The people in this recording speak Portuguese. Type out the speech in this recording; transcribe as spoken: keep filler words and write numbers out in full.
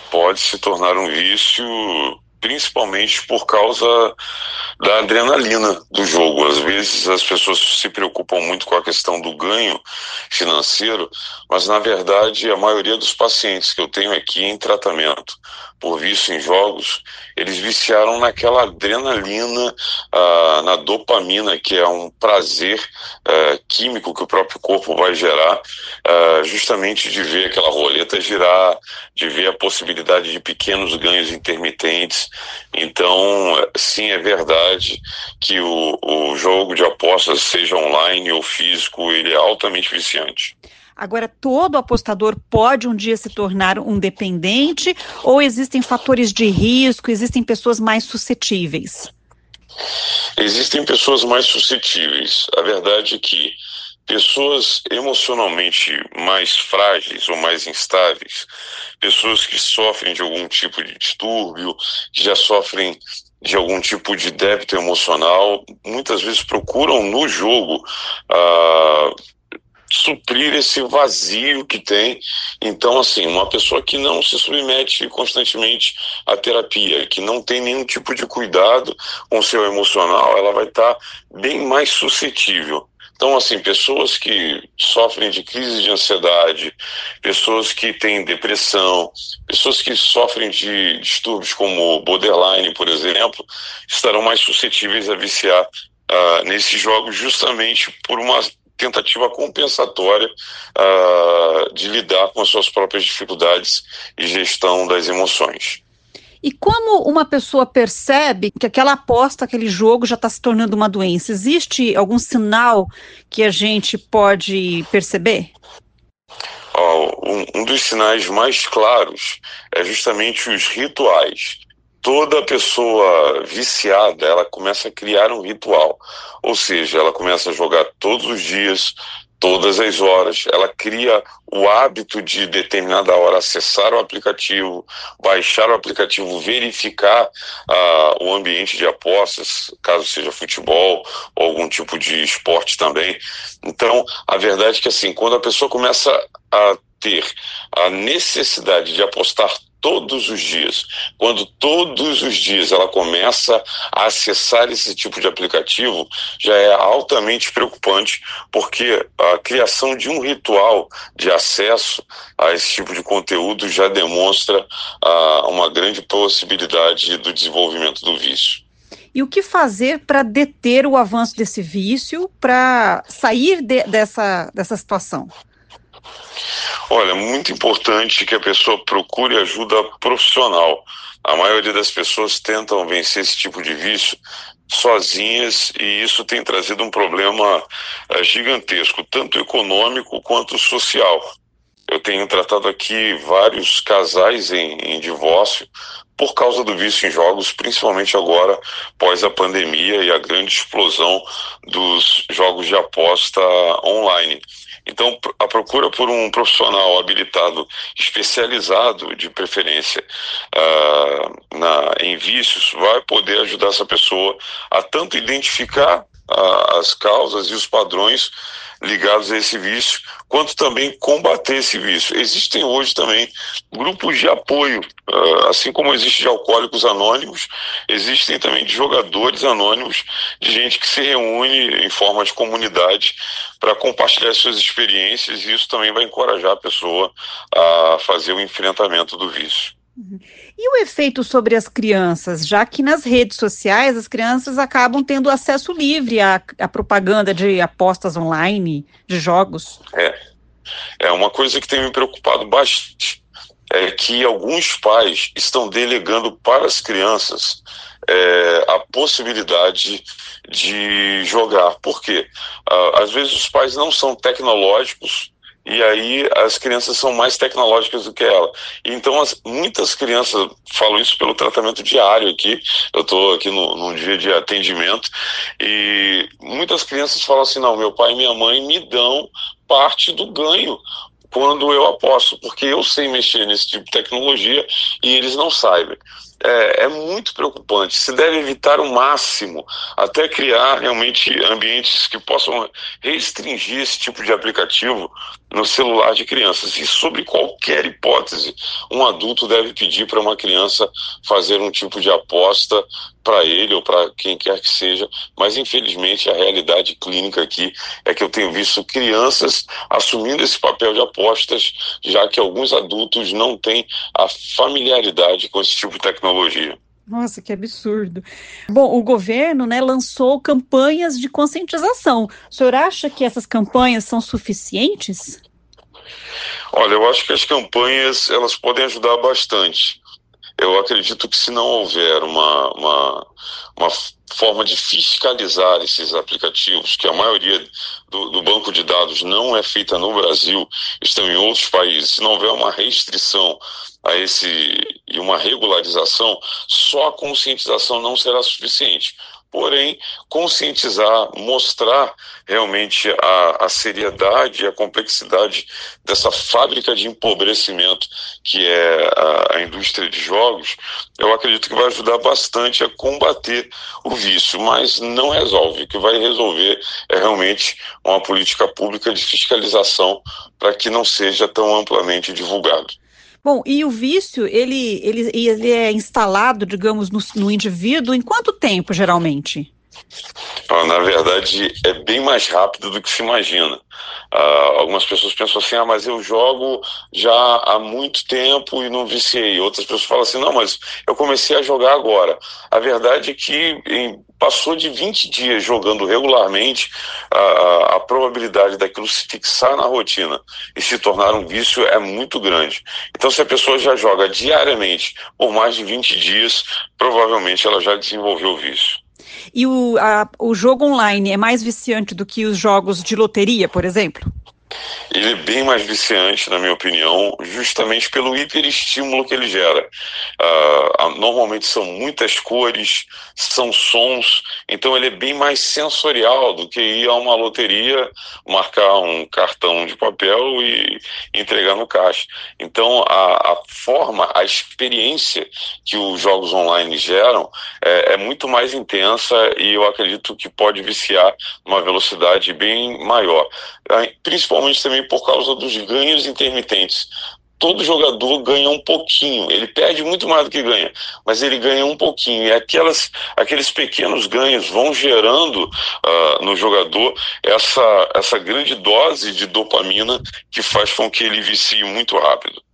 pode se tornar um vício, principalmente por causa da adrenalina do jogo. Às vezes as pessoas se preocupam muito com a questão do ganho financeiro, mas na verdade a maioria dos pacientes que eu tenho aqui em tratamento por vício em jogos, eles viciaram naquela adrenalina, ah, na dopamina, que é um prazer ah, químico que o próprio corpo vai gerar, ah, justamente de ver aquela roleta girar, de ver a possibilidade de pequenos ganhos intermitentes. Então, sim, é verdade que o, o jogo de apostas, seja online ou físico, ele é altamente viciante. Agora, todo apostador pode um dia se tornar um dependente ou existem fatores de risco, existem pessoas mais suscetíveis? Existem pessoas mais suscetíveis. A verdade é que pessoas emocionalmente mais frágeis ou mais instáveis, pessoas que sofrem de algum tipo de distúrbio, que já sofrem de algum tipo de débito emocional, muitas vezes procuram no jogo ah, suprir esse vazio que tem. Então, assim, uma pessoa que não se submete constantemente à terapia, que não tem nenhum tipo de cuidado com o seu emocional, ela vai estar bem mais suscetível. Então, assim, pessoas que sofrem de crise de ansiedade, pessoas que têm depressão, pessoas que sofrem de distúrbios como borderline, por exemplo, estarão mais suscetíveis a viciar uh, nesses jogos, justamente por uma tentativa compensatória uh, de lidar com as suas próprias dificuldades e gestão das emoções. E como uma pessoa percebe que aquela aposta, aquele jogo já está se tornando uma doença? Existe algum sinal que a gente pode perceber? Oh, um, um dos sinais mais claros é justamente os rituais. Toda pessoa viciada, ela começa a criar um ritual, ou seja, ela começa a jogar todos os dias, todas as horas, ela cria o hábito de determinada hora acessar o aplicativo, baixar o aplicativo, verificar uh, o ambiente de apostas, caso seja futebol ou algum tipo de esporte também. Então, a verdade é que assim, quando a pessoa começa a ter a necessidade de apostar todos os dias, quando todos os dias ela começa a acessar esse tipo de aplicativo, já é altamente preocupante, porque a criação de um ritual de acesso a esse tipo de conteúdo já demonstra uh, uma grande possibilidade do desenvolvimento do vício. E o que fazer para deter o avanço desse vício, para sair de, dessa, dessa situação? Olha, muito importante que a pessoa procure ajuda profissional. A maioria das pessoas tentam vencer esse tipo de vício sozinhas e isso tem trazido um problema uh, gigantesco, tanto econômico quanto social. Eu tenho tratado aqui vários casais em, em divórcio por causa do vício em jogos, principalmente agora, pós a pandemia e a grande explosão dos jogos de aposta online. Então, a procura por um profissional habilitado, especializado, de preferência, uh, na, em vícios, vai poder ajudar essa pessoa a tanto identificar uh, as causas e os padrões ligados a esse vício, quanto também combater esse vício. Existem hoje também grupos de apoio, assim como existe de alcoólicos anônimos, existem também de jogadores anônimos, de gente que se reúne em forma de comunidade para compartilhar suas experiências, e isso também vai encorajar a pessoa a fazer o enfrentamento do vício. Uhum. E o efeito sobre as crianças, já que nas redes sociais as crianças acabam tendo acesso livre à, à propaganda de apostas online, de jogos? É, é uma coisa que tem me preocupado bastante, é que alguns pais estão delegando para as crianças é, a possibilidade de jogar. Por quê? Ah, às vezes os pais não são tecnológicos, e aí as crianças são mais tecnológicas do que ela. Então as, muitas crianças, falo isso pelo tratamento diário aqui, eu estou aqui no, num dia de atendimento, e muitas crianças falam assim, não, meu pai e minha mãe me dão parte do ganho quando eu aposto, porque eu sei mexer nesse tipo de tecnologia e eles não sabem. É, é muito preocupante. Se deve evitar o máximo, até criar realmente ambientes que possam restringir esse tipo de aplicativo, no celular de crianças. E sobre qualquer hipótese, um adulto deve pedir para uma criança fazer um tipo de aposta para ele ou para quem quer que seja, mas infelizmente a realidade clínica aqui é que eu tenho visto crianças assumindo esse papel de apostas, já que alguns adultos não têm a familiaridade com esse tipo de tecnologia. Nossa, que absurdo. Bom, o governo, né, lançou campanhas de conscientização. O senhor acha que essas campanhas são suficientes? Olha, eu acho que as campanhas, elas podem ajudar bastante. Eu acredito que se não houver uma, uma, uma forma de fiscalizar esses aplicativos, que a maioria do, do banco de dados não é feita no Brasil, estão em outros países, se não houver uma restrição a esse e uma regularização, só a conscientização não será suficiente. Porém, conscientizar, mostrar realmente a, a seriedade e a complexidade dessa fábrica de empobrecimento que é a, a indústria de jogos, eu acredito que vai ajudar bastante a combater o vício, mas não resolve. O que vai resolver é realmente uma política pública de fiscalização para que não seja tão amplamente divulgado. Bom, e o vício, ele, ele, ele é instalado, digamos, no, no indivíduo em quanto tempo, geralmente? Na verdade, é bem mais rápido do que se imagina. Uh, algumas pessoas pensam assim, ah, mas eu jogo já há muito tempo e não viciei. Outras pessoas falam assim, não, mas eu comecei a jogar agora. A verdade é que em, passou de vinte dias jogando regularmente, a, a probabilidade daquilo se fixar na rotina e se tornar um vício é muito grande. Então, se a pessoa já joga diariamente por mais de vinte dias, provavelmente ela já desenvolveu o vício. E o, a, o jogo online é mais viciante do que os jogos de loteria, por exemplo? Ele é bem mais viciante, na minha opinião, justamente pelo hiperestímulo que ele gera. Uh, normalmente são muitas cores, são sons, então ele é bem mais sensorial do que ir a uma loteria, marcar um cartão de papel e entregar no caixa. Então a, a forma, a experiência que os jogos online geram é, é muito mais intensa e eu acredito que pode viciar uma velocidade bem maior. Uh, principalmente também por causa dos ganhos intermitentes. Todo jogador ganha um pouquinho, ele perde muito mais do que ganha, mas ele ganha um pouquinho, e aquelas, aqueles pequenos ganhos vão gerando uh, no jogador essa, essa grande dose de dopamina que faz com que ele vicie muito rápido.